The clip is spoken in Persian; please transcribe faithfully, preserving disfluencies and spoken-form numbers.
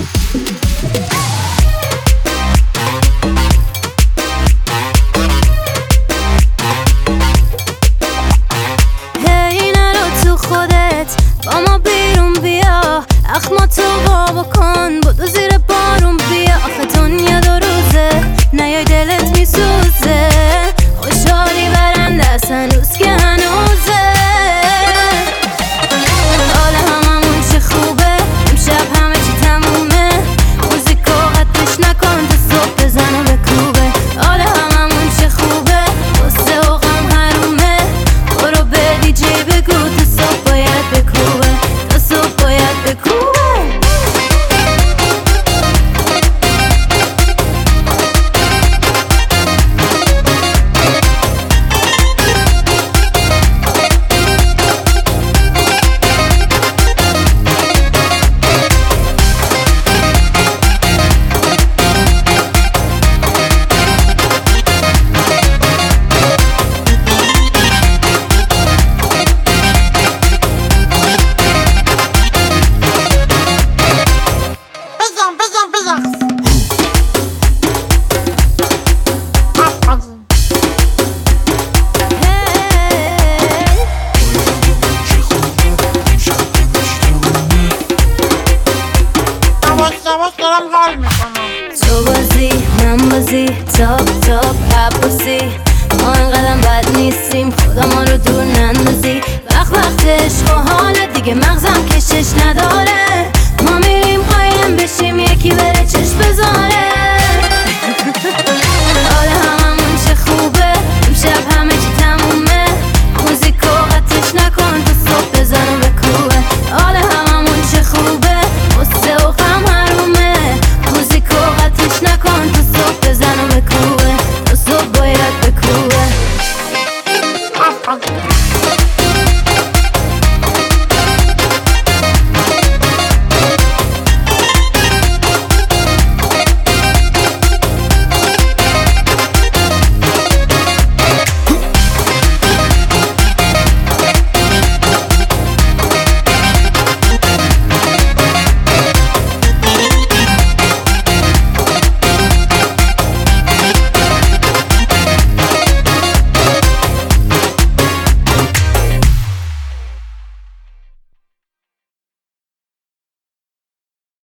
هی نرو تو خودت، با ما بیرون بیا، اخما تو وا بکن، بدو زیر بارون بیا. آخه دنیا دو روزه، نیای دلت میسوزه، خوشحالی برنده است هنوز که هنوزه. حال هممون چه خوبه، امشب همه چی تمومه، موزیکو قطعش نکن تا صبح بزن و بکوبه. حال هممون چه خوبه، غصه و غم حرومه، برو به دیجی بگو تا صبح باید بکوبه، تا صبح باید بکوبه. تو بازی من بازی، تاپ تاپ عباسی، ما اینقدر بد نیستیم، خدا ما رو دور نندازی. وقت وقت عشق و حالت دیگه مغزم کشش نداره.